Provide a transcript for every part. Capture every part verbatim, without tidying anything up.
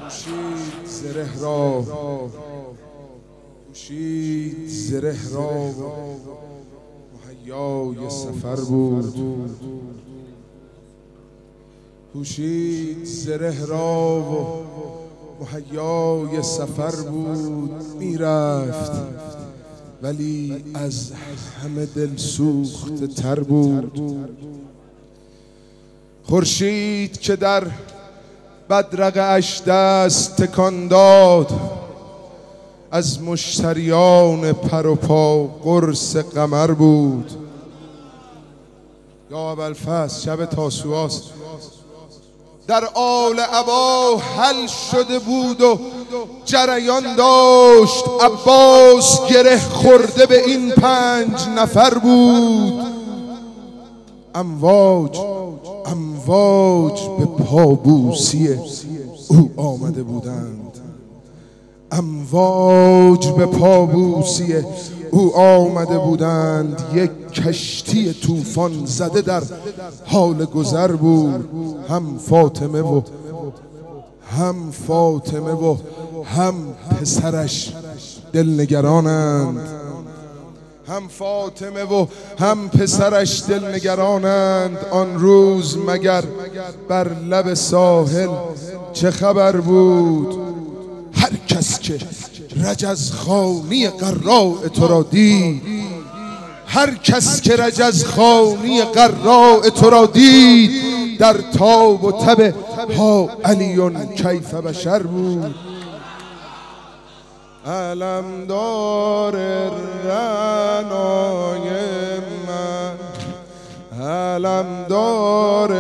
پوشید زره را پوشید زره را مهیای سفر بود. پوشید زره را و مهیای سفر بود. میرفت ولی از همه دل سوخته تر بود. خورشید که در بدرقه اش دست تکان داد، از مشتریان پر و پا قرص قمر بود. یا ابوالفضل شب تاسوعاست، در آل عبا حل شده بود و جریان داشت. عباس گره خورده به این پنج نفر بود. امواج امواج به پابوسی او آمده بودند. امواج به پابوسی او آمده بودند. یک کشتی طوفان زده در حال گذر بود. هم فاطمه و هم فاطمه و هم پسرش دلنگرانند. هم فاطمه و هم پسرش دلنگرانند. آن روز مگر بر لب ساحل چه خبر بود؟ هر کس که رجزخوانی قراء تو را دید، هر کس که رجزخوانی قراء تو را دید، در تاب و تب ها علیون کیف بشر بود. علمدار رعنای من، علمدار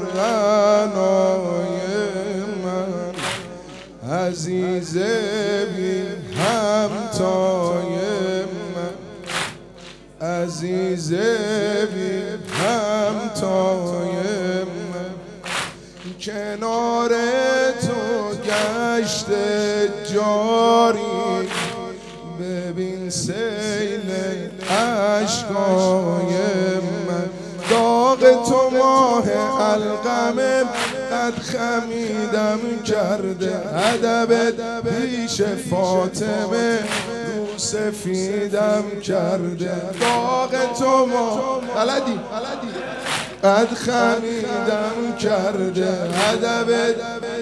رعنای من، عزیز بی همتای من، عزیز بی همتای من. کنار تو گشت جاری، ببین سیل عشقای من. داغ تو ماه القمه قد خمیدم کرده، ادبت پیش فاطمه رو سفیدم کرده. داغ تو ماه بلدی قد خمیدم کرده، ادبت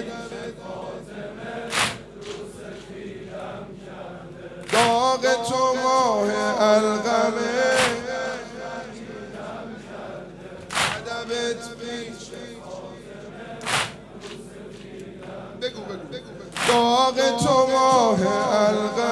داغ تو ماه القمه ادبت پیش بگو بگو داغ تو ماه القمه